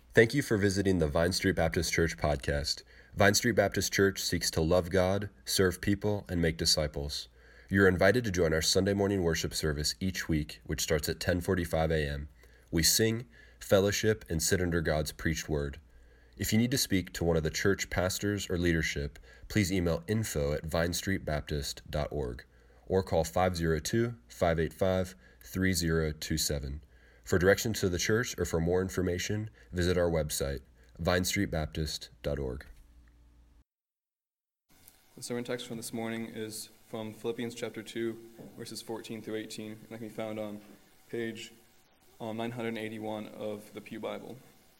Thank you for visiting the Vine Street Baptist Church podcast. Vine Street Baptist Church seeks to love God, serve people, and make disciples. You're invited to join our Sunday morning worship service each week, which starts at 10:45 a.m. We sing, fellowship, and sit under God's preached word. If you need to speak to one of the church pastors or leadership, please email info@vinestreetbaptist.org or call 502-585-3027. For directions to the church or for more information, visit our website, vinestreetbaptist.org. The sermon text from this morning is from Philippians chapter 2, verses 14 through 18, and that can be found on page 981 of the Pew Bible.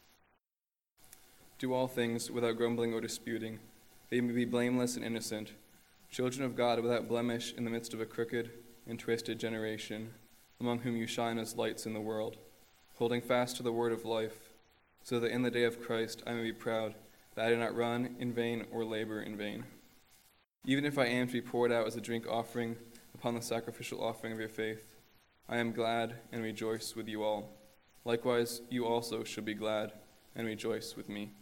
Do all things without grumbling or disputing, that you may be blameless and innocent, children of God without blemish in the midst of a crooked and twisted generation, among whom you shine as lights in the world, holding fast to the word of life, so that in the day of Christ I may be proud that I did not run in vain or labor in vain. Even if I am to be poured out as a drink offering upon the sacrificial offering of your faith, I am glad and rejoice with you all. Likewise, you also should be glad and rejoice with me.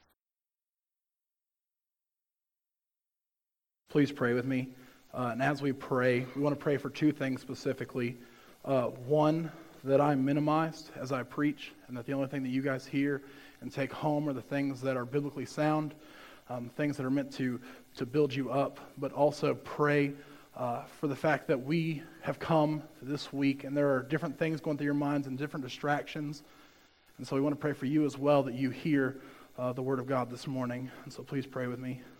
Please pray with me. And as we pray, we want to pray for two things specifically. One, that I'm minimized as I preach, and that the only thing that you guys hear and take home are the things that are biblically sound, things that are meant to build you up, but also pray for the fact that we have come this week, and there are different things going through your minds and different distractions. And so we want to pray for you as well, that you hear the Word of God this morning. And so please pray with me.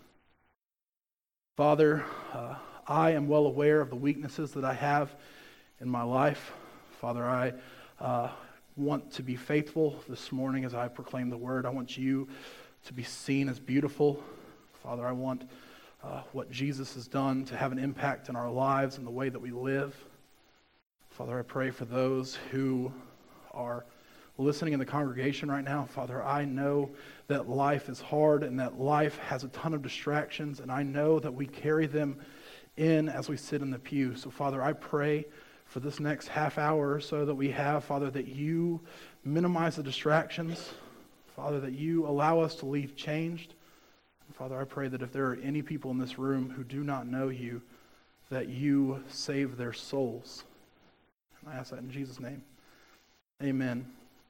Father, I am well aware of the weaknesses that I have in my life. Father, I want to be faithful this morning as I proclaim the Word. I want you to be seen as beautiful. Father, I want what Jesus has done to have an impact in our lives and the way that we live. Father, I pray for those who are listening in the congregation right now. Father, I know that life is hard and that life has a ton of distractions, and I know that we carry them in as we sit in the pew. So, Father, I pray for this next half hour or so that we have, Father, that you minimize the distractions. Father, that you allow us to leave changed. And Father, I pray that if there are any people in this room who do not know you, that you save their souls. And I ask that in Jesus' name. Amen.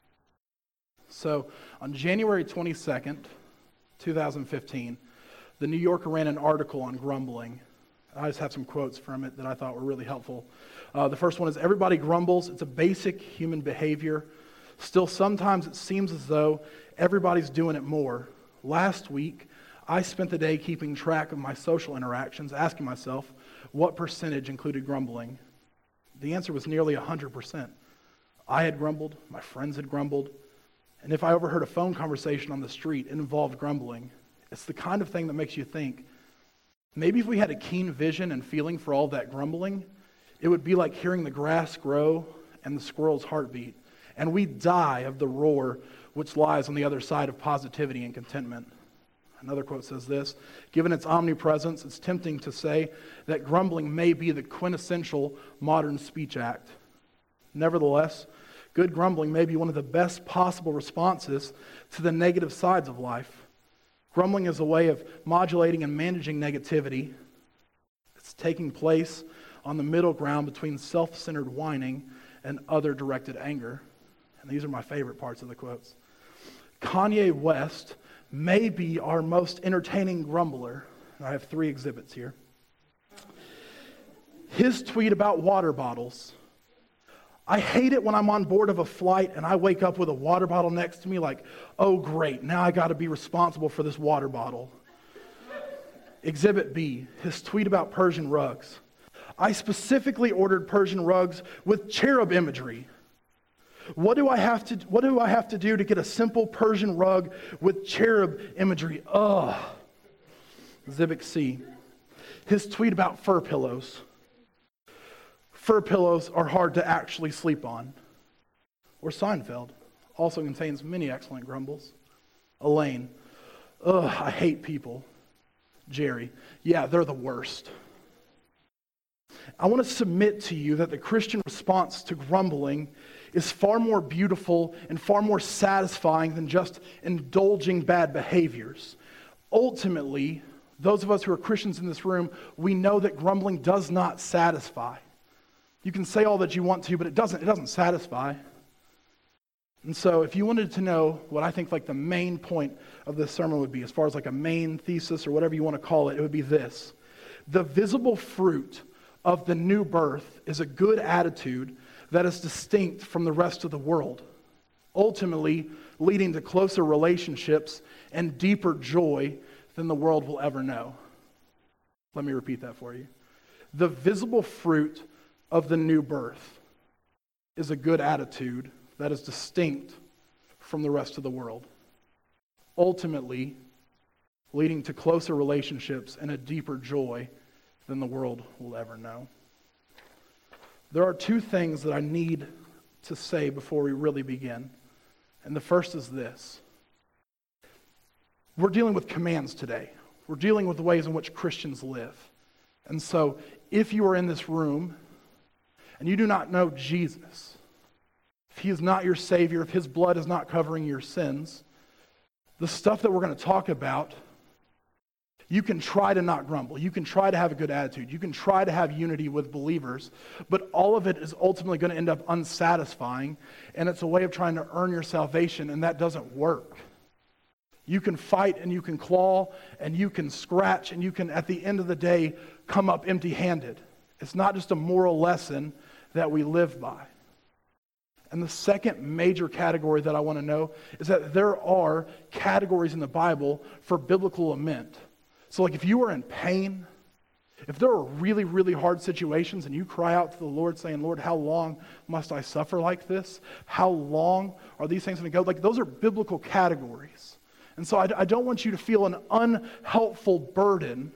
So, on January 22nd, 2015, the New Yorker ran an article on grumbling. I just have some quotes from it that I thought were really helpful. The first one is, everybody grumbles. It's a basic human behavior. Still, sometimes it seems as though everybody's doing it more. Last week, I spent the day keeping track of my social interactions, asking myself what percentage included grumbling. The answer was nearly 100%. I had grumbled, my friends had grumbled, and if I overheard a phone conversation on the street, it involved grumbling. It's the kind of thing that makes you think, maybe if we had a keen vision and feeling for all that grumbling, it would be like hearing the grass grow and the squirrel's heartbeat, and we die of the roar which lies on the other side of positivity and contentment. Another quote says this: given its omnipresence, it's tempting to say that grumbling may be the quintessential modern speech act. Nevertheless, good grumbling may be one of the best possible responses to the negative sides of life. Grumbling is a way of modulating and managing negativity. It's taking place on the middle ground between self-centered whining and other-directed anger. And these are my favorite parts of the quotes. Kanye West may be our most entertaining grumbler. And I have 3 exhibits here. His tweet about water bottles. I hate it when I'm on board of a flight and I wake up with a water bottle next to me like, oh great, now I got to be responsible for this water bottle. Exhibit B, his tweet about Persian rugs. I specifically ordered Persian rugs with cherub imagery. What do I have to do to get a simple Persian rug with cherub imagery? Ugh. Exhibit C, his tweet about fur pillows. Fur pillows are hard to actually sleep on. Or Seinfeld, also contains many excellent grumbles. Elaine, ugh, I hate people. Jerry, yeah, they're the worst. I want to submit to you that the Christian response to grumbling is far more beautiful and far more satisfying than just indulging bad behaviors. Ultimately, those of us who are Christians in this room, we know that grumbling does not satisfy. You can say all that you want to, but it doesn't satisfy. And so if you wanted to know what I think like the main point of this sermon would be, as far as like a main thesis or whatever you want to call it, it would be this. The visible fruit of the new birth is a good attitude that is distinct from the rest of the world, ultimately leading to closer relationships and deeper joy than the world will ever know. Let me repeat that for you. The visible fruit of the new birth is a good attitude that is distinct from the rest of the world, ultimately leading to closer relationships and a deeper joy than the world will ever know. There are two things that I need to say before we really begin. And the first is this. We're dealing with commands today. We're dealing with the ways in which Christians live. And so, if you are in this room and you do not know Jesus, if he is not your Savior, if his blood is not covering your sins, the stuff that we're going to talk about, you can try to not grumble. You can try to have a good attitude. You can try to have unity with believers, but all of it is ultimately going to end up unsatisfying, and it's a way of trying to earn your salvation, and that doesn't work. You can fight, and you can claw, and you can scratch, and you can, at the end of the day, come up empty-handed. It's not just a moral lesson that we live by. And the second major category that I want to know is that there are categories in the Bible for biblical lament. So like if you are in pain, if there are really, really hard situations and you cry out to the Lord saying, Lord, how long must I suffer like this? How long are these things going to go? Like those are biblical categories. And so I don't want you to feel an unhelpful burden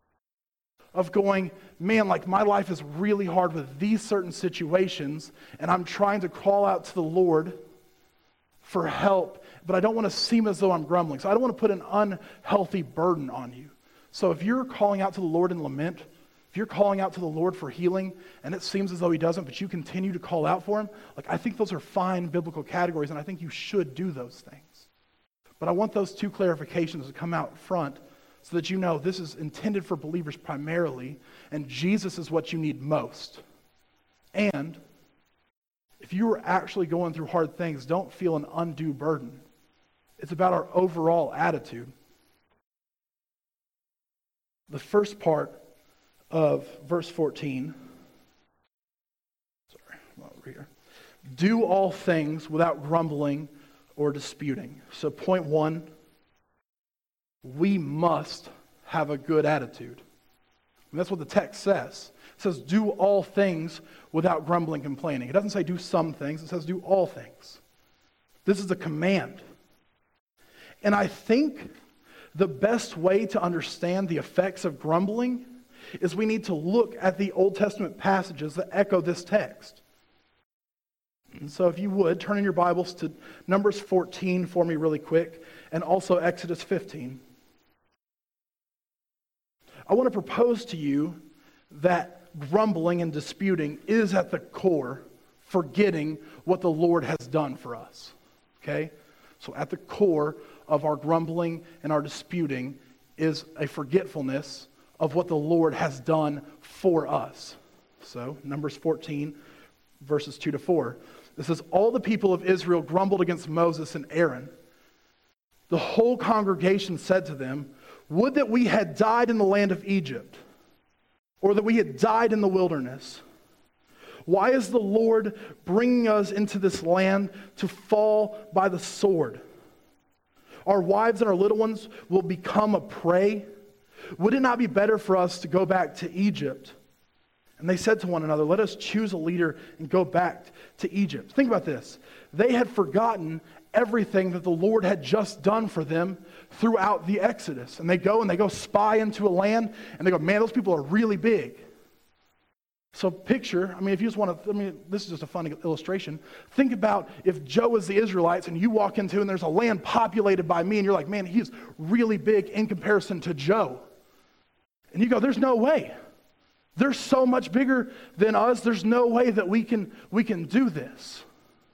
of going, man, like my life is really hard with these certain situations and I'm trying to call out to the Lord for help, but I don't want to seem as though I'm grumbling. So I don't want to put an unhealthy burden on you. So if you're calling out to the Lord in lament, if you're calling out to the Lord for healing and it seems as though he doesn't, but you continue to call out for him, like I think those are fine biblical categories and I think you should do those things. But I want those two clarifications to come out front so that you know this is intended for believers primarily and Jesus is what you need most. And if you are actually going through hard things, don't feel an undue burden. It's about our overall attitude. The first part of verse 14, over here. Do all things without grumbling or disputing. So point one, we must have a good attitude. And that's what the text says. It says do all things without grumbling, complaining. It doesn't say do some things, it says do all things. This is a command. And I think the best way to understand the effects of grumbling is we need to look at the Old Testament passages that echo this text. And so if you would, turn in your Bibles to Numbers 14 for me really quick, and also Exodus 15. I want to propose to you that grumbling and disputing is at the core forgetting what the Lord has done for us. Okay? So at the core of our grumbling and our disputing is a forgetfulness of what the Lord has done for us. So, Numbers 14, verses 2 to 4. It says, all the people of Israel grumbled against Moses and Aaron. The whole congregation said to them, would that we had died in the land of Egypt, or that we had died in the wilderness. Why is the Lord bringing us into this land to fall by the sword? Our wives and our little ones will become a prey. Would it not be better for us to go back to Egypt? And they said to one another, let us choose a leader and go back to Egypt. Think about this. They had forgotten everything that the Lord had just done for them throughout the Exodus. And they go spy into a land and they go, man, those people are really big. So picture, if you just want to, this is just a fun illustration. Think about if Joe is the Israelites and you walk into and there's a land populated by me and you're like, man, he's really big in comparison to Joe. And you go, there's no way. They're so much bigger than us. There's no way that we can do this.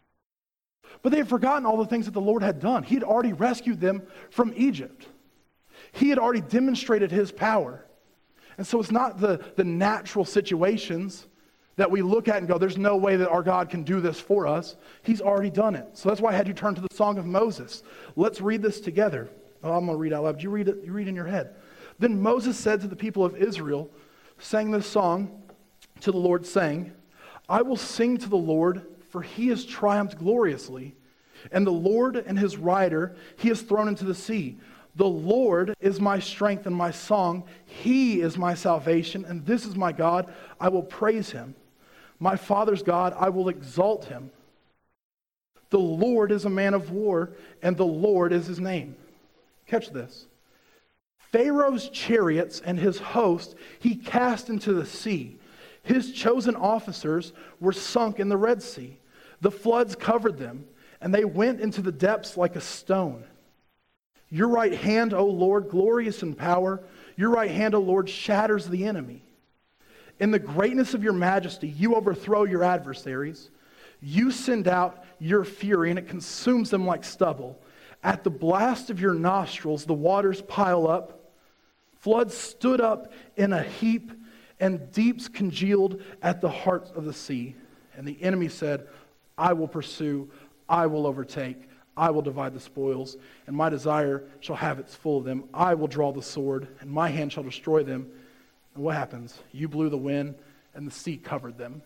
But they had forgotten all the things that the Lord had done. He had already rescued them from Egypt. He had already demonstrated his power. And so it's not the natural situations that we look at and go, there's no way that our God can do this for us. He's already done it. So that's why I had you turn to the Song of Moses. Let's read this together. Oh, I'm going to read out loud. You read it. You read in your head. Then Moses said to the people of Israel, sang this song to the Lord, saying, I will sing to the Lord, for he has triumphed gloriously. And the Lord and his rider he has thrown into the sea. The Lord is my strength and my song. He is my salvation, and this is my God. I will praise him. My father's God, I will exalt him. The Lord is a man of war, and the Lord is his name. Catch this. Pharaoh's chariots and his host he cast into the sea. His chosen officers were sunk in the Red Sea. The floods covered them, and they went into the depths like a stone. Your right hand, O Lord, glorious in power. Your right hand, O Lord, shatters the enemy. In the greatness of your majesty, you overthrow your adversaries. You send out your fury, and it consumes them like stubble. At the blast of your nostrils, the waters pile up. Floods stood up in a heap, and deeps congealed at the heart of the sea. And the enemy said, I will pursue, I will overtake, I will divide the spoils, and my desire shall have its full of them. I will draw the sword, and my hand shall destroy them. And what happens? You blew the wind, and the sea covered them.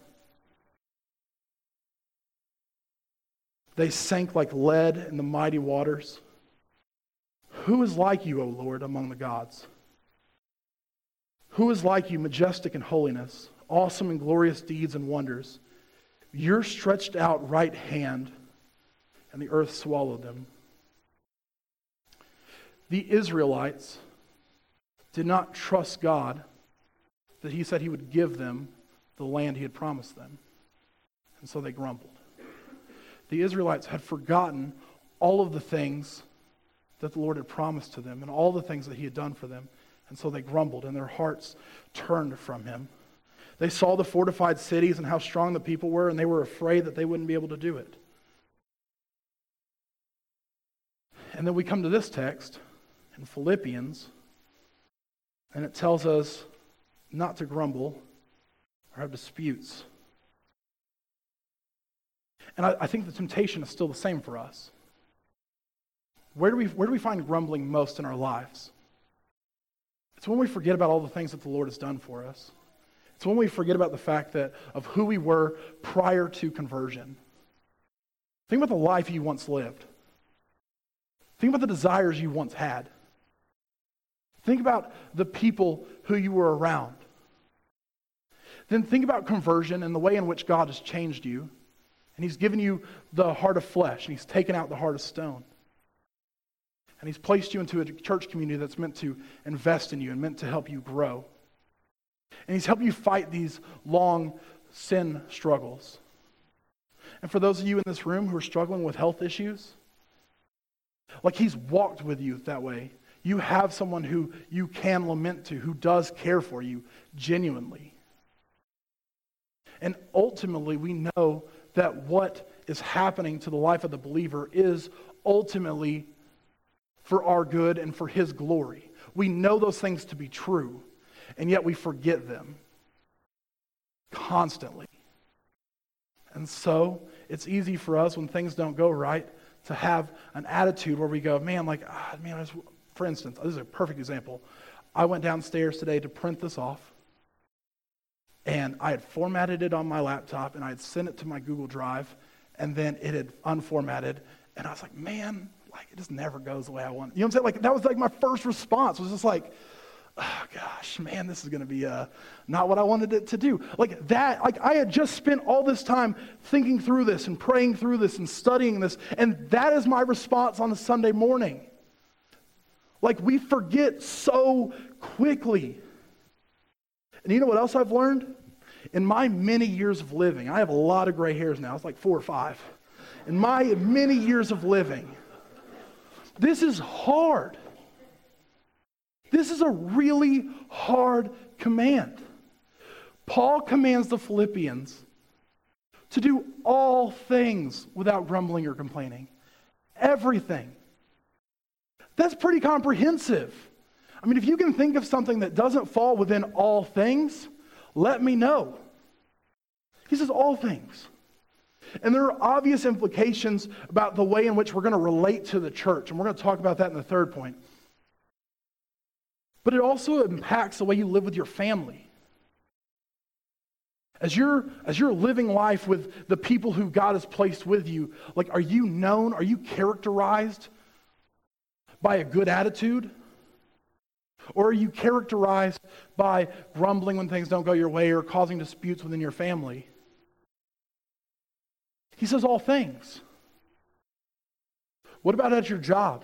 They sank like lead in the mighty waters. Who is like you, O Lord, among the gods? Who is like you, majestic in holiness, awesome in glorious deeds and wonders? Your stretched out right hand, and the earth swallowed them. The Israelites did not trust God that he said he would give them the land he had promised them. And so they grumbled. The Israelites had forgotten all of the things that the Lord had promised to them and all the things that he had done for them. And so they grumbled, and their hearts turned from him. They saw the fortified cities and how strong the people were, and they were afraid that they wouldn't be able to do it. And then we come to this text in Philippians, and it tells us not to grumble or have disputes. And I think the temptation is still the same for us. Where do we find grumbling most in our lives? It's when we forget about all the things that the Lord has done for us. It's when we forget about the fact that of who we were prior to conversion. Think about the life you once lived. Think about the desires you once had. Think about the people who you were around. Then think about conversion and the way in which God has changed you. And he's given you the heart of flesh, and he's taken out the heart of stone. And he's placed you into a church community that's meant to invest in you and meant to help you grow. And he's helped you fight these long sin struggles. And for those of you in this room who are struggling with health issues, like he's walked with you that way. You have someone who you can lament to, who does care for you genuinely. And ultimately, we know that what is happening to the life of the believer is ultimately for our good and for his glory. We know those things to be true, and yet we forget them constantly. And so, it's easy for us when things don't go right to have an attitude where we go, for instance, this is a perfect example. I went downstairs today to print this off, and I had formatted it on my laptop, and I had sent it to my Google Drive, and then it had unformatted, and I was like, it just never goes the way I want. You know what I'm saying? That was my first response, was just like, oh gosh, this is going to be not what I wanted it to do. I had just spent all this time thinking through this and praying through this and studying this, and that is my response on a Sunday morning. We forget so quickly. And you know what else I've learned? In my many years of living, I have a lot of gray hairs now. It's like 4 or 5. In my many years of living, this is hard. This is a really hard command. Paul commands the Philippians To do all things without grumbling or complaining. Everything. That's pretty comprehensive. I mean, if you can think of something that doesn't fall within all things, let me know. He says all things. And there are obvious implications about the way in which we're going to relate to the church. And we're going to talk about that in the third point. But it also impacts the way you live with your family. As you're living life with the people who God has placed with you, like, are you known? Are you characterized by a good attitude? Or are you characterized by grumbling when things don't go your way or causing disputes within your family? He says all things. What about at your job?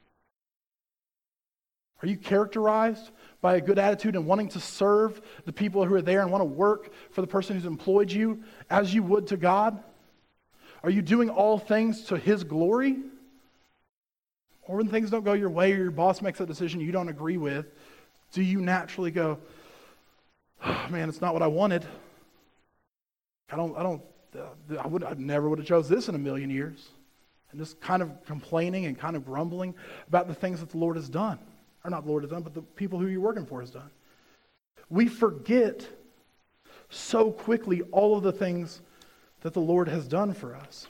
Are you characterized by a good attitude and wanting to serve the people who are there and want to work for the person who's employed you as you would to God? Are you doing all things to His glory? Or when things don't go your way or your boss makes a decision you don't agree with, do you naturally go, oh, man, it's not what I wanted. I never would have chose this in a million years. And just kind of complaining and kind of grumbling about the things that the Lord has done. Or not the Lord has done, but the people who you're working for has done. We forget so quickly all of the things that the Lord has done for us.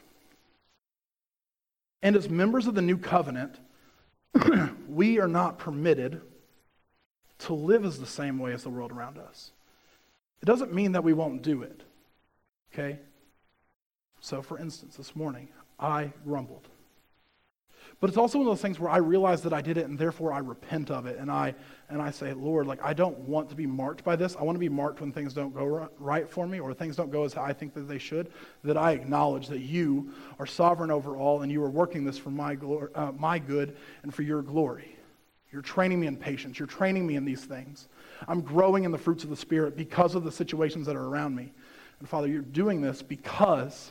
And as members of the new covenant, we are not permitted to live as the same way as the world around us. It doesn't mean that we won't do it. Okay? So for instance, this morning, I grumbled. But it's also one of those things where I realize that I did it and therefore I repent of it. And I say, Lord, like, I don't want to be marked by this. I want to be marked when things don't go right for me or things don't go as I think that they should. That I acknowledge that you are sovereign over all and you are working this for my good and for your glory. You're training me in patience. You're training me in these things. I'm growing in the fruits of the Spirit because of the situations that are around me. And Father, you're doing this because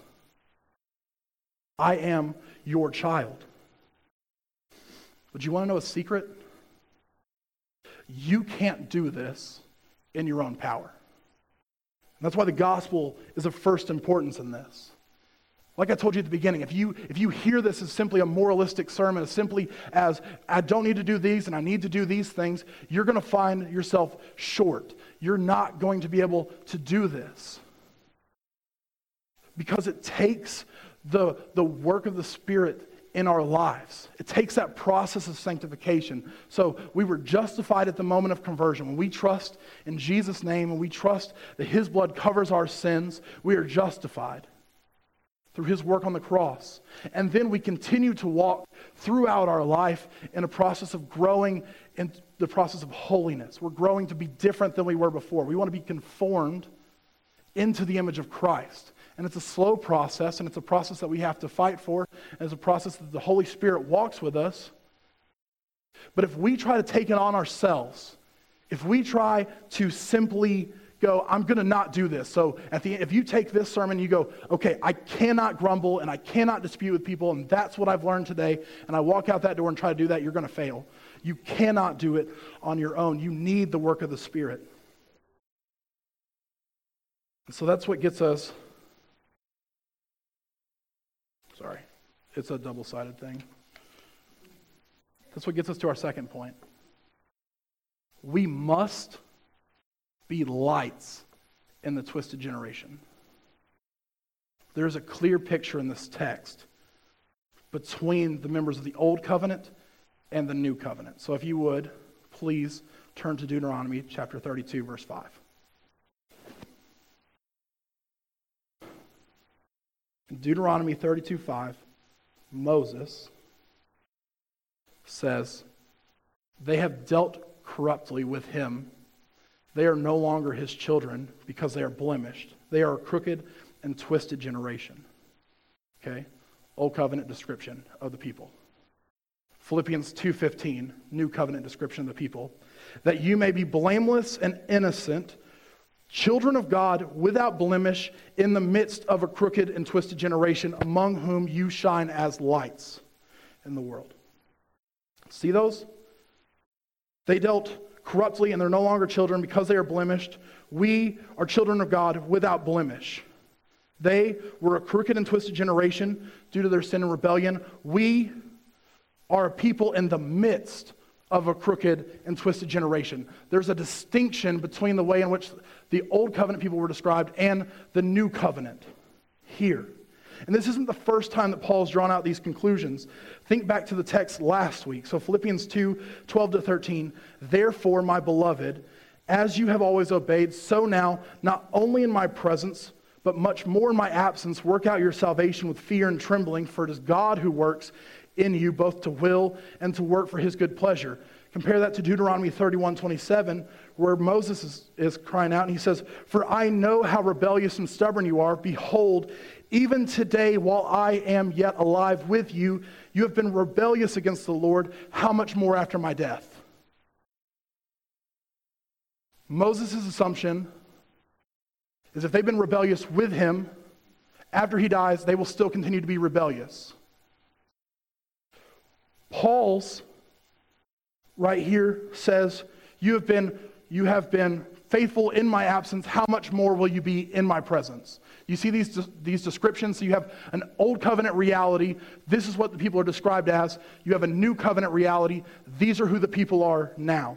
I am your child. But you want to know a secret? You can't do this in your own power. And that's why the gospel is of first importance in this. Like I told you at the beginning, if you hear this as simply a moralistic sermon, as simply as I don't need to do these and I need to do these things, you're going to find yourself short. You're not going to be able to do this. Because it takes the work of the Spirit in our lives. It takes that process of sanctification. So we were justified at the moment of conversion. When we trust in Jesus' name, and we trust that His blood covers our sins, we are justified through His work on the cross. And then we continue to walk throughout our life in a process of growing in the process of holiness. We're growing to be different than we were before. We want to be conformed into the image of Christ. And it's a slow process, and it's a process that we have to fight for, and it's a process that the Holy Spirit walks with us. But if we try to take it on ourselves, if we try to simply go, I'm going to not do this. So if you take this sermon, you go, okay, I cannot grumble, and I cannot dispute with people, and that's what I've learned today, and I walk out that door and try to do that, you're going to fail. You cannot do it on your own. You need the work of the Spirit. And so that's what gets us... Sorry, it's a double-sided thing. That's what gets us to our second point. We must be lights in the twisted generation. There's a clear picture in this text between the members of the Old Covenant and the New Covenant. So if you would, please turn to Deuteronomy chapter 32, verse 5. In Deuteronomy 32:5, Moses says, they have dealt corruptly with him. They are no longer his children because they are blemished. They are a crooked and twisted generation. Okay? Old Covenant description of the people. Philippians 2:15, New Covenant description of the people. That you may be blameless and innocent, children of God without blemish in the midst of a crooked and twisted generation among whom you shine as lights in the world. See those? They dealt corruptly and they're no longer children because they are blemished. We are children of God without blemish. They were a crooked and twisted generation due to their sin and rebellion. We are a people in the midst of a crooked and twisted generation. There's a distinction between the way in which the old covenant people were described and the new covenant here. And this isn't the first time that Paul's drawn out these conclusions. Think back to the text last week. So Philippians 2:12-13. Therefore, my beloved, as you have always obeyed, so now, not only in my presence, but much more in my absence, work out your salvation with fear and trembling, for it is God who works in you both to will and to work for his good pleasure. Compare that to Deuteronomy 31:27, where Moses is crying out, and he says, for I know how rebellious and stubborn you are. Behold, even today, while I am yet alive with you, you have been rebellious against the Lord. How much more after my death? Moses' assumption is if they've been rebellious with him, after he dies, they will still continue to be rebellious. Paul's right here says, you have been faithful in my absence. How much more will you be in my presence? You see these descriptions. So you have an old covenant reality. This is what the people are described as. You have a new covenant reality. These are who the people are now.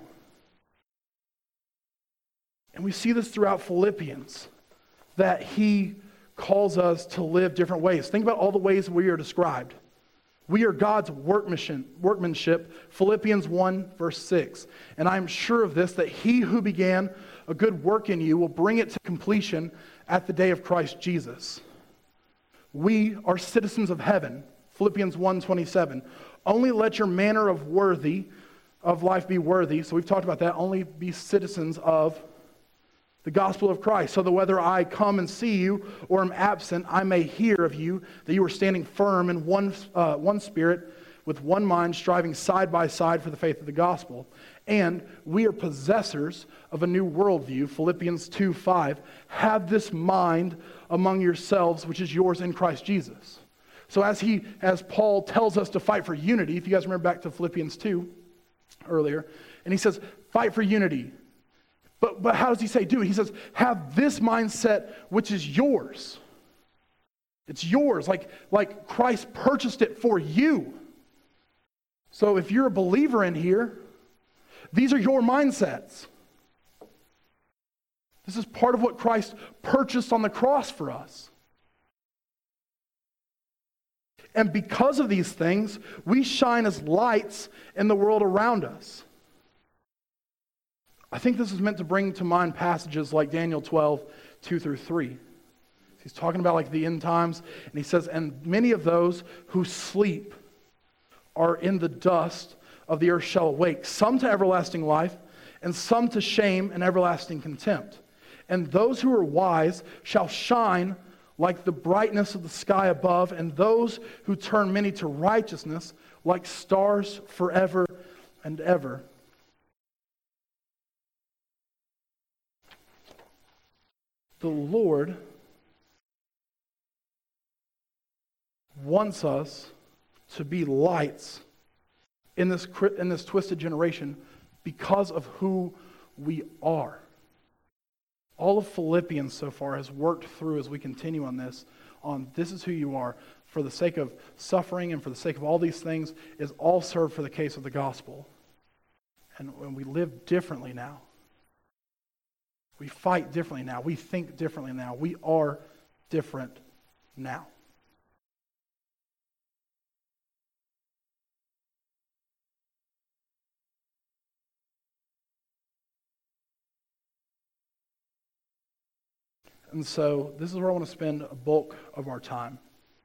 And we see this throughout Philippians, that he calls us to live different ways. Think about all the ways we are described. We are God's workmanship, Philippians 1:6. And I am sure of this, that he who began a good work in you will bring it to completion at the day of Christ Jesus. We are citizens of heaven, Philippians 1:27. Only let your manner of life be worthy. So we've talked about that. Only be citizens of the gospel of Christ, so that whether I come and see you or am absent, I may hear of you, that you are standing firm in one spirit, with one mind, striving side by side for the faith of the gospel. And we are possessors of a new worldview, Philippians 2:5. Have this mind among yourselves, which is yours in Christ Jesus. So as Paul tells us to fight for unity, if you guys remember back to Philippians 2 earlier, and he says, fight for unity. But how does he say do it? He says, have this mindset which is yours. It's yours, like Christ purchased it for you. So if you're a believer in here, these are your mindsets. This is part of what Christ purchased on the cross for us. And because of these things, we shine as lights in the world around us. I think this is meant to bring to mind passages like Daniel 12:2-3. He's talking about like the end times, and he says, and many of those who sleep are in the dust of the earth shall awake, some to everlasting life, and some to shame and everlasting contempt. And those who are wise shall shine like the brightness of the sky above, and those who turn many to righteousness like stars forever and ever. The Lord wants us to be lights in this twisted generation because of who we are. All of Philippians so far has worked through, as we continue on this is who you are. For the sake of suffering and for the sake of all these things is all served for the case of the gospel. And we live differently now. We fight differently now. We think differently now. We are different now. And so this is where I want to spend a bulk of our time.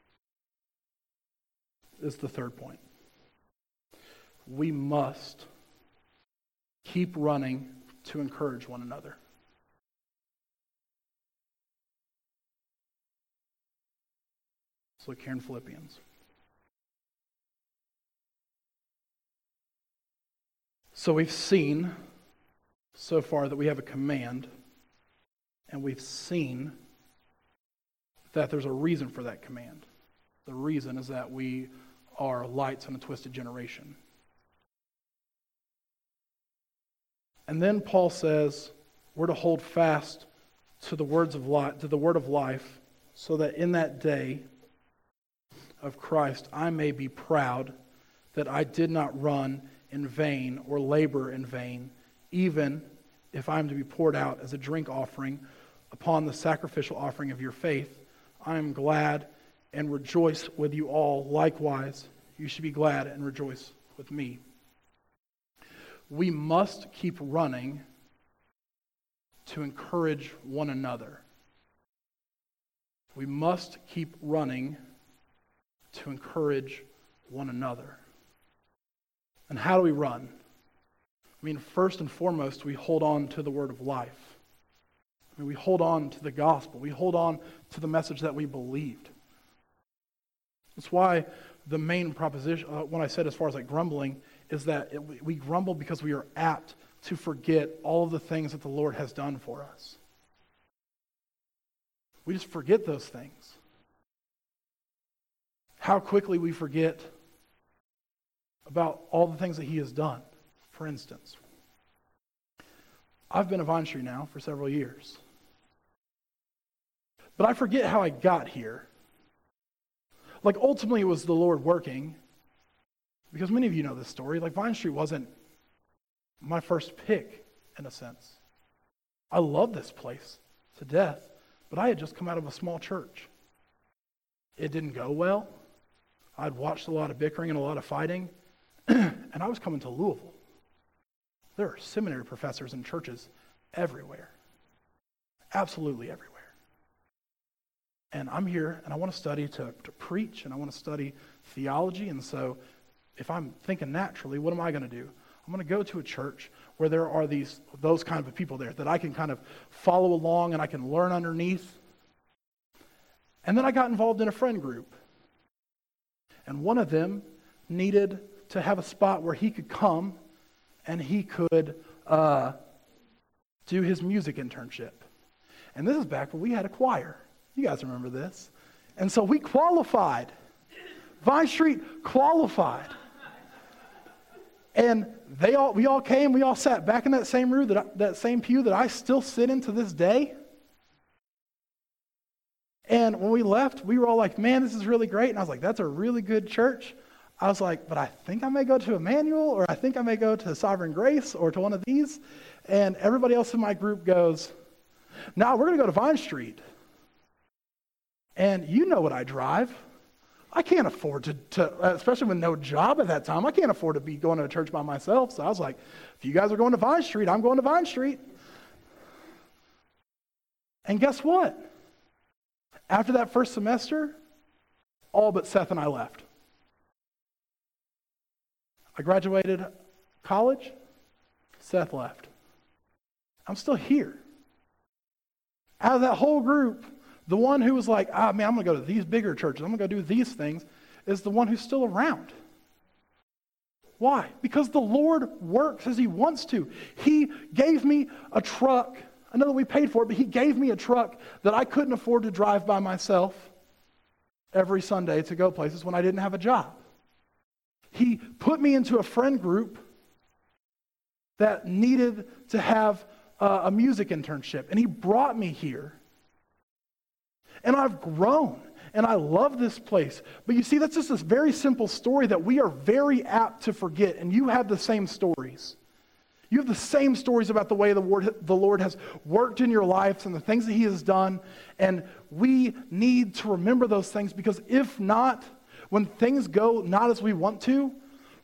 This is the third point. We must keep running to encourage one another. Let's look here in Philippians. So we've seen so far that we have a command, and we've seen that there's a reason for that command. The reason is that we are lights in a twisted generation. And then Paul says we're to hold fast to the word of life, so that in that day of Christ I may be proud that I did not run in vain or labor in vain, even if I am to be poured out as a drink offering upon the sacrificial offering of your faith. I am glad and rejoice with you all. Likewise, you should be glad and rejoice with me. We must keep running to encourage one another. We must keep running to encourage one another. And how do we run? I mean, first and foremost, we hold on to the word of life. I mean, we hold on to the gospel. We hold on to the message that we believed. That's why the main proposition, when I said as far as like grumbling, is that we grumble because we are apt to forget all of the things that the Lord has done for us. We just forget those things. How quickly we forget about all the things that He has done. For instance, I've been at Vine Street now for several years. But I forget how I got here. Like, ultimately, it was the Lord working. Because many of you know this story. Like, Vine Street wasn't my first pick, in a sense. I love this place to death, but I had just come out of a small church. It didn't go well. I'd watched a lot of bickering and a lot of fighting, and I was coming to Louisville. There are seminary professors and churches everywhere. Absolutely everywhere. And I'm here, and I want to study to preach, and I want to study theology, and so if I'm thinking naturally, what am I going to do? I'm going to go to a church where there are those kind of people there that I can kind of follow along and I can learn underneath. And then I got involved in a friend group. And one of them needed to have a spot where he could come and he could do his music internship. And this is back when we had a choir. You guys remember this. And so we qualified. Vine Street qualified. And we all came, we all sat back in that same room, that same pew that I still sit in to this day. And when we left, we were all like, man, this is really great. And I was like, that's a really good church. I was like, but I think I may go to Emmanuel, or I think I may go to Sovereign Grace, or to one of these. And everybody else in my group goes, no, we're going to go to Vine Street. And you know what I drive. I can't afford to, especially with no job at that time, I can't afford to be going to a church by myself. So I was like, if you guys are going to Vine Street, I'm going to Vine Street. And guess what? After that first semester, all but Seth and I left. I graduated college, Seth left. I'm still here. Out of that whole group, the one who was like, man, I'm going to go to these bigger churches, I'm going to go do these things, is the one who's still around. Why? Because the Lord works as He wants to. He gave me a truck. I know that we paid for it, but He gave me a truck that I couldn't afford to drive by myself every Sunday to go places when I didn't have a job. He put me into a friend group that needed to have a music internship, and He brought me here. And I've grown, and I love this place. But you see, that's just this very simple story that we are very apt to forget, and you have the same stories. You have the same stories about the way the Lord has worked in your lives and the things that He has done, and we need to remember those things, because if not, when things go not as we want to,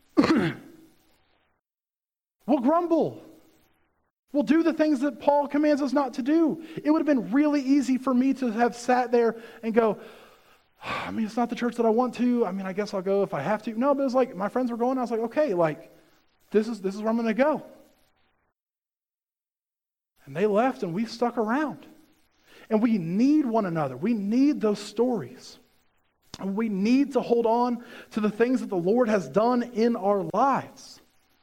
we'll grumble. We'll do the things that Paul commands us not to do. It would have been really easy for me to have sat there and go, I mean, it's not the church that I want to. I mean, I guess I'll go if I have to. No, but it was like my friends were going. I was like, okay, like this is where I'm going to go. And they left, and we stuck around. And we need one another. We need those stories. And we need to hold on to the things that the Lord has done in our lives.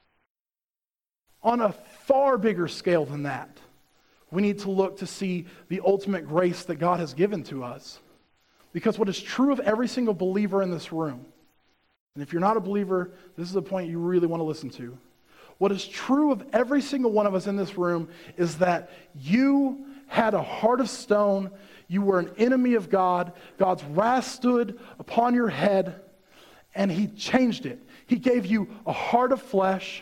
On a far bigger scale than that, we need to look to see the ultimate grace that God has given to us. Because what is true of every single believer in this room, and if you're not a believer, this is a point you really want to listen to. What is true of every single one of us in this room is that you had a heart of stone, You were an enemy of God. God's wrath stood upon your head, and he changed it. He gave you a heart of flesh.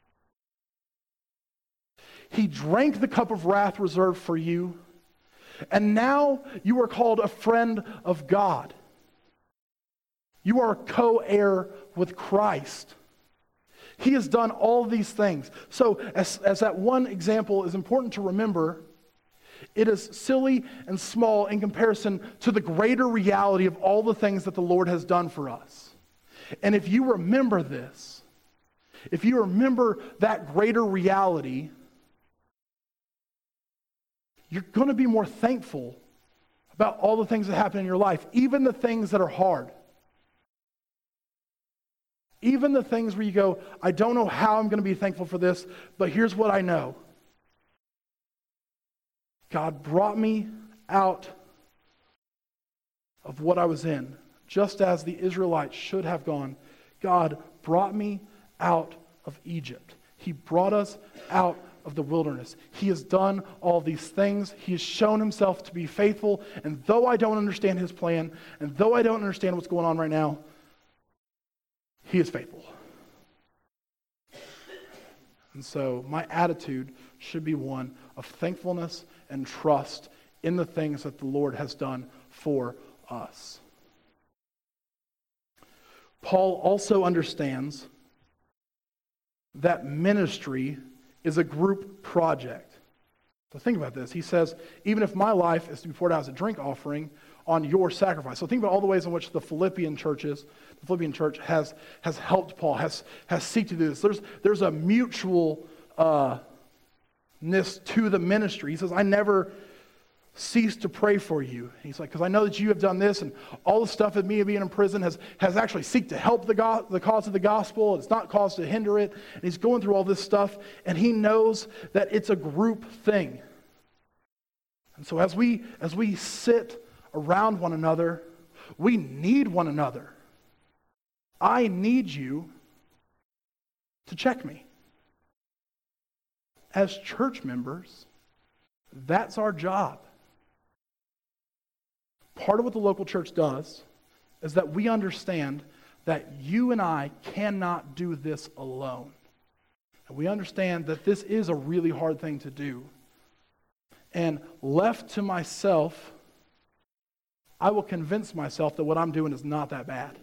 He drank the cup of wrath reserved for you. And now you are called a friend of God. You are a co-heir with Christ. He has done all these things. So as that one example is important to remember, it is silly and small in comparison to the greater reality of all the things that the Lord has done for us. And if you remember this, if you remember that greater reality, you're going to be more thankful about all the things that happen in your life, even the things that are hard. Even the things where you go, I don't know how I'm going to be thankful for this, but here's what I know. God brought me out of what I was in, just as the Israelites should have gone. God brought me out of Egypt. He brought us out of the wilderness. He has done all these things. He has shown himself to be faithful, and though I don't understand his plan, and though I don't understand what's going on right now, he is faithful. And so my attitude should be one of thankfulness and trust in the things that the Lord has done for us. Paul also understands that ministry is a group project. So think about this. He says, even if my life is to be poured out as a drink offering on your sacrifice. So think about all the ways in which the Philippian church has helped Paul, has seeked to do this. There's a mutualness to the ministry. He says, I never cease to pray for you. He's like, because I know that you have done this, and all the stuff of me being in prison has actually seeked to help the cause of the gospel. It's not caused to hinder it. And he's going through all this stuff, and he knows that it's a group thing. And so as we sit around one another, we need one another. I need you to check me. As church members, that's our job. Part of what the local church does is that we understand that you and I cannot do this alone. And we understand that this is a really hard thing to do. And left to myself, I will convince myself that what I'm doing is not that bad.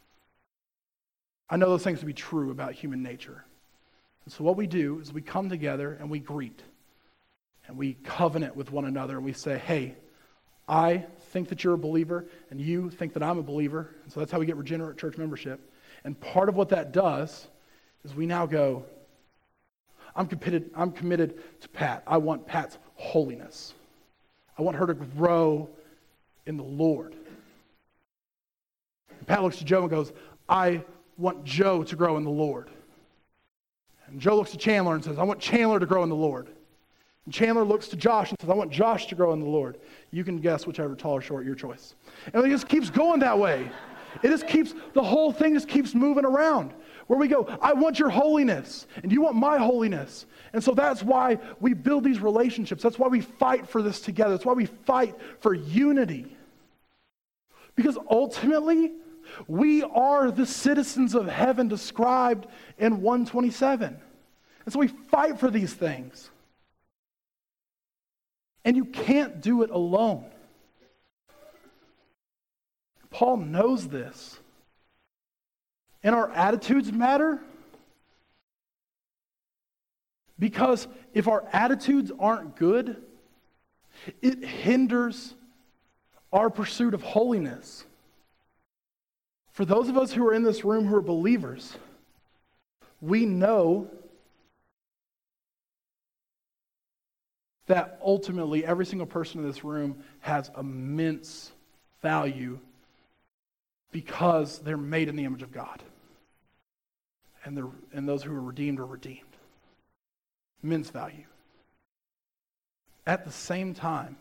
I know those things to be true about human nature. And so what we do is we come together and we greet. And we covenant with one another and we say, hey, I think that you're a believer and you think that I'm a believer. And so that's how we get regenerate church membership. And part of what that does is we now go, I'm committed to Pat. I want Pat's holiness. I want her to grow in the Lord. And Pat looks to Joe and goes, I want Joe to grow in the Lord. And Joe looks to Chandler and says, I want Chandler to grow in the Lord. And Chandler looks to Josh and says, I want Josh to grow in the Lord. You can guess whichever, tall or short, your choice. And it just keeps going that way. The whole thing just keeps moving around. Where we go, I want your holiness, and you want my holiness. And so that's why we build these relationships. That's why we fight for this together. That's why we fight for unity. Because ultimately, we are the citizens of heaven described in 127. And so we fight for these things. And you can't do it alone. Paul knows this. And our attitudes matter. Because if our attitudes aren't good, it hinders our pursuit of holiness. For those of us who are in this room who are believers, we know that ultimately every single person in this room has immense value because they're made in the image of God. And those who are redeemed. Immense value. At the same time,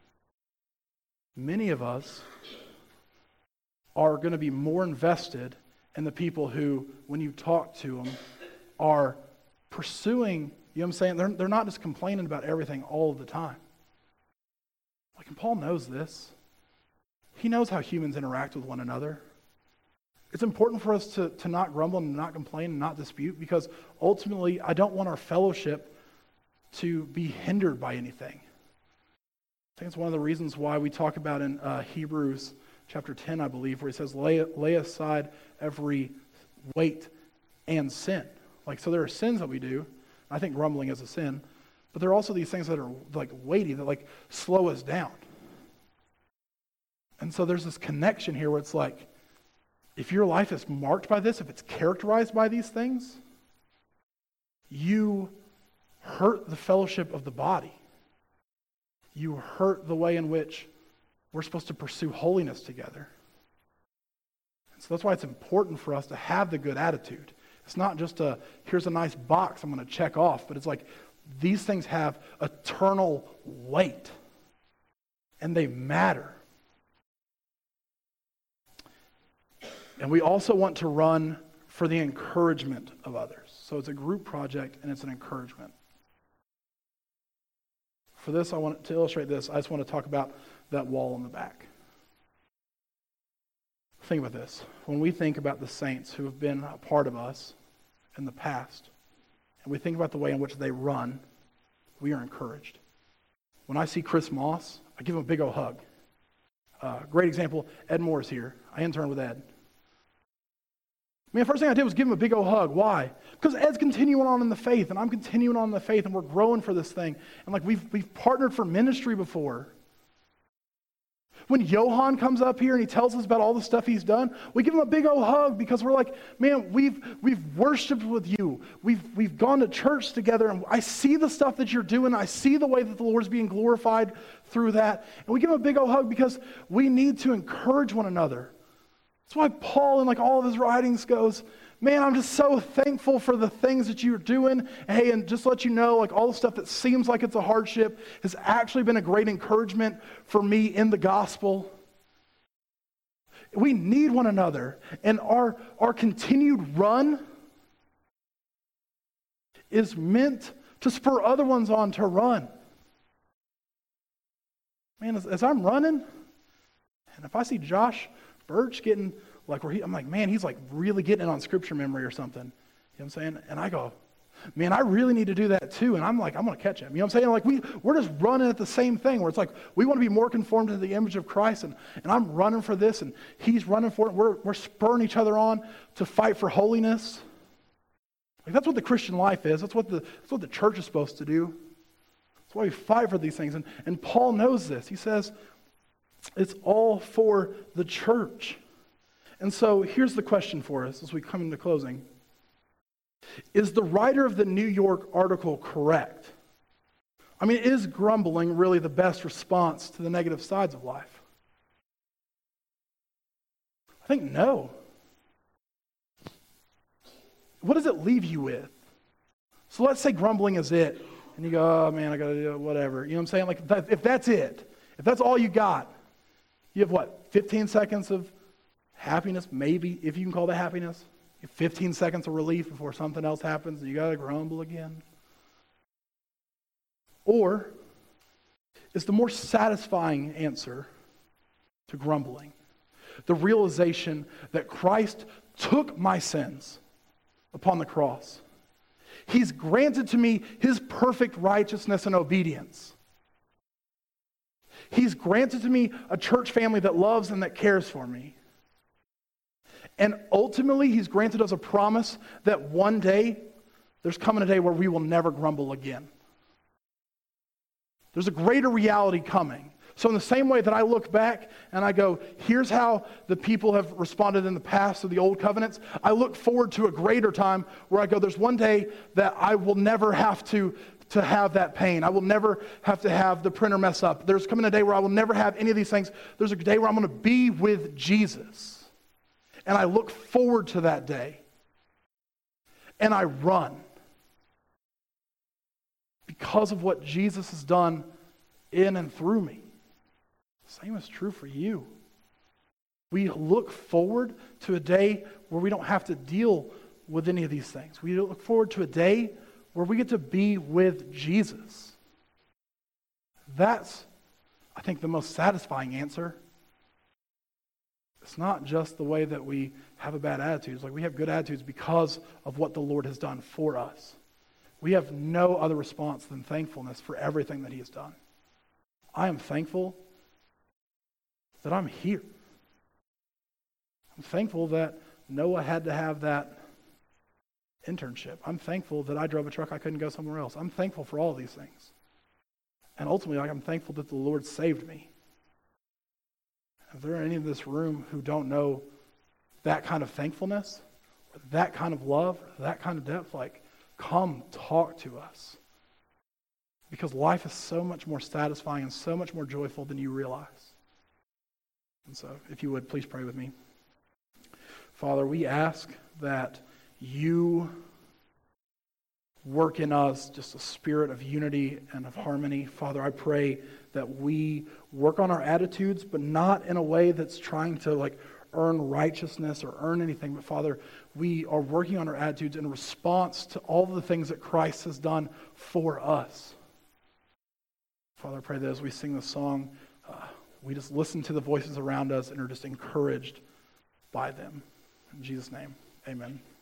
many of us are going to be more invested in the people who, when you talk to them, are pursuing, you know what I'm saying? They're not just complaining about everything all of the time. Like, and Paul knows this. He knows how humans interact with one another. It's important for us to not grumble and not complain and not dispute, because ultimately I don't want our fellowship to be hindered by anything. I think it's one of the reasons why we talk about in Hebrews chapter 10, I believe, where he says, lay aside every weight and sin. Like, so there are sins that we do. I think grumbling is a sin. But there are also these things that are like weighty, that like slow us down. And so there's this connection here where it's like, if your life is marked by this, if it's characterized by these things, you hurt the fellowship of the body. You hurt the way in which we're supposed to pursue holiness together. And so that's why it's important for us to have the good attitude. It's not just here's a nice box I'm going to check off, but it's like these things have eternal weight and they matter. And we also want to run for the encouragement of others. So it's a group project and it's an encouragement. For this, I want to illustrate this. I just want to talk about that wall in the back. Think about this. When we think about the saints who have been a part of us in the past, and we think about the way in which they run, we are encouraged. When I see Chris Moss, I give him a big old hug. Great example, Ed Moore's here. I interned with Ed. The first thing I did was give him a big old hug. Why? Because Ed's continuing on in the faith, and I'm continuing on in the faith, and we're growing for this thing. And like we've partnered for ministry before. When Johan comes up here and he tells us about all the stuff he's done, we give him a big old hug because we're like, man, we've worshiped with you. We've gone to church together, and I see the stuff that you're doing. I see the way that the Lord's being glorified through that. And we give him a big old hug because we need to encourage one another. That's why Paul in like all of his writings goes, man, I'm just so thankful for the things that you're doing. Hey, and just to let you know, like all the stuff that seems like it's a hardship has actually been a great encouragement for me in the gospel. We need one another. And our continued run is meant to spur other ones on to run. Man, as I'm running, and if I see Josh Birch getting like where I'm like, man, he's like really getting it on scripture memory or something. You know what I'm saying? And I go, man, I really need to do that too. And I'm like, I'm going to catch him. You know what I'm saying? Like we're just running at the same thing where it's like, we want to be more conformed to the image of Christ. And I'm running for this and he's running for it. We're spurring each other on to fight for holiness. Like that's what the Christian life is. That's what the church is supposed to do. That's why we fight for these things. And Paul knows this. He says, it's all for the church. And so here's the question for us as we come into closing. Is the writer of the New York article correct? I mean, is grumbling really the best response to the negative sides of life? I think no. What does it leave you with? So let's say grumbling is it. And you go, oh man, I got to do whatever. You know what I'm saying? Like if that's it, if that's all you got, you have what, 15 seconds of happiness, maybe, if you can call that happiness? You have 15 seconds of relief before something else happens and you got to grumble again? Or is the more satisfying answer to grumbling the realization that Christ took my sins upon the cross? He's granted to me his perfect righteousness and obedience. He's granted to me a church family that loves and that cares for me. And ultimately, he's granted us a promise that one day, there's coming a day where we will never grumble again. There's a greater reality coming. So in the same way that I look back and I go, here's how the people have responded in the past to the old covenants, I look forward to a greater time where I go, there's one day that I will never have to have that pain. I will never have to have the printer mess up. There's coming a day where I will never have any of these things. There's a day where I'm going to be with Jesus. And I look forward to that day. And I run. Because of what Jesus has done in and through me. Same is true for you. We look forward to a day where we don't have to deal with any of these things. We look forward to a day where we get to be with Jesus. I think the most satisfying answer, it's not just the way that we have a bad attitude. It's like we have good attitudes because of what the Lord has done for us. We have no other response than thankfulness for everything that he has done. I am thankful that I'm here. I'm thankful that Noah had to have that internship. I'm thankful that I drove a truck I couldn't go somewhere else. I'm thankful for all of these things. And ultimately, I'm thankful that the Lord saved me. If there are any in this room who don't know that kind of thankfulness, or that kind of love, or that kind of depth, like, come talk to us. Because life is so much more satisfying and so much more joyful than you realize. And so, if you would, please pray with me. Father, we ask that you work in us just a spirit of unity and of harmony. Father, I pray that we work on our attitudes, but not in a way that's trying to earn righteousness or earn anything. But Father, we are working on our attitudes in response to all the things that Christ has done for us. Father, I pray that as we sing this song, we just listen to the voices around us and are just encouraged by them. In Jesus' name, amen.